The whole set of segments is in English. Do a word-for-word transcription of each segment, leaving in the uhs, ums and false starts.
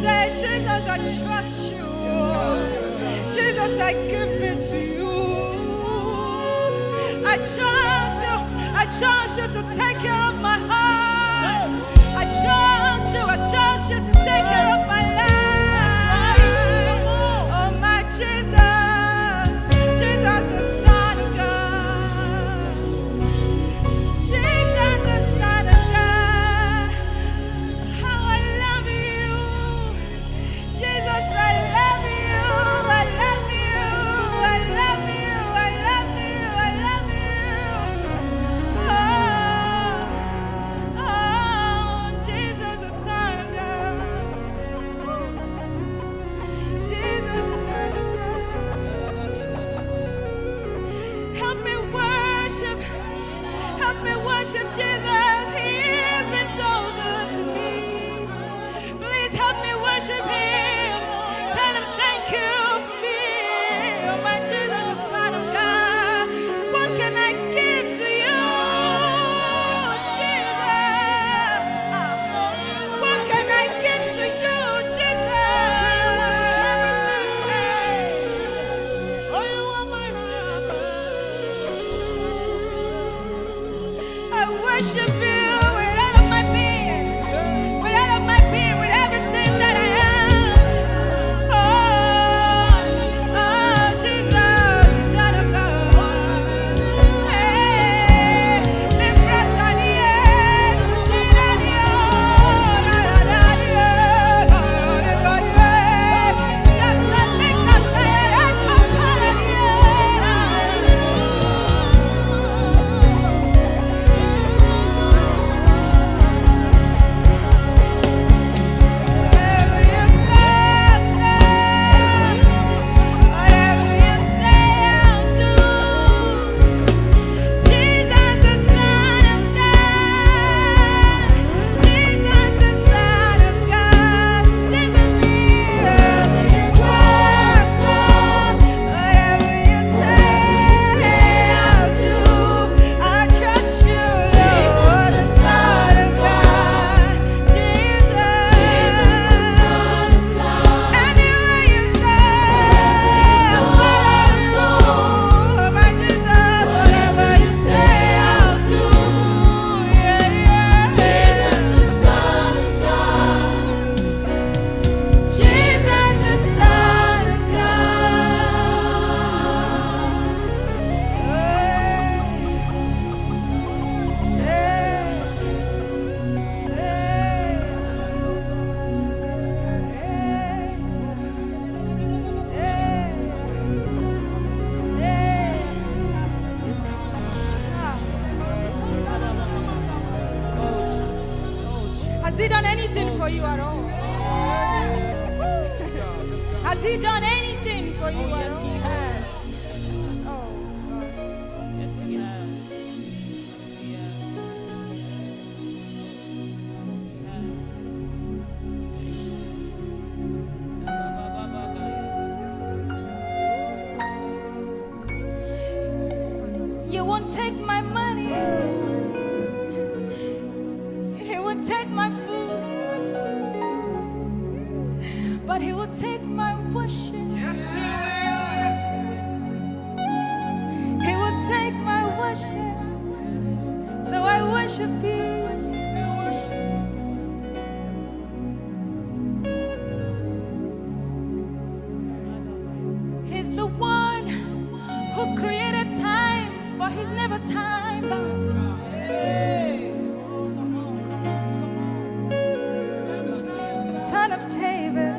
say, Jesus, I trust you. Jesus, I give it to you. I trust you. I trust you to take care of my heart. I trust you. I trust you to take care of my life. Oh, my Jesus. Jesus, the Son of God. Jesus, the Son of God. How I love you. Jesus, I love you. I love you. I love you. I love you. I love you. Oh, oh, Jesus, the Son of God. Jesus, the Son of God. Help me worship. Help me worship Jesus. He has been so good to me. Please help me worship him. Tell him thank you for me. Oh, my Jesus, the Son of God. What can I give to you, Jesus? What can I give to you, Jesus? Oh, you are my I worship you with all of my being, with all of my being, with everything that I am. Oh, oh, Jesus, Son of God. Hey, the Bratania, Tirania, Radania, Has he done anything for you at all? Has he done anything for you at yes, all? he has. Oh, God. Yes, he has. Yes, he has. You won't take my money. He will take my food. But he will take my worship. Yes, he He will take my worship. So I worship you. He's the one who created time, but he's never time bound. Son of David.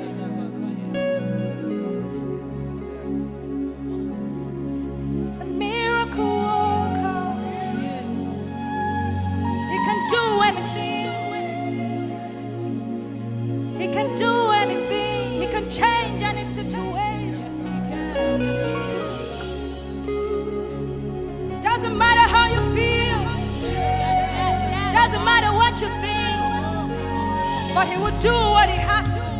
A miracle worker. He can do anything. He can do anything. He can change any situation. Doesn't matter how you feel. Doesn't matter what you think. But he will do what he has to.